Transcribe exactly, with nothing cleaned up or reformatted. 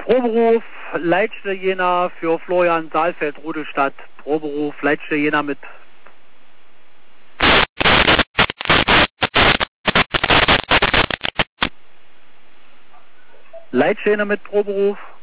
Proberuf, Leitstelle Jena für Florian Saalfeld, Rudelstadt. Proberuf, Leitstelle Jena mit... Leitstelle Jena mit Proberuf.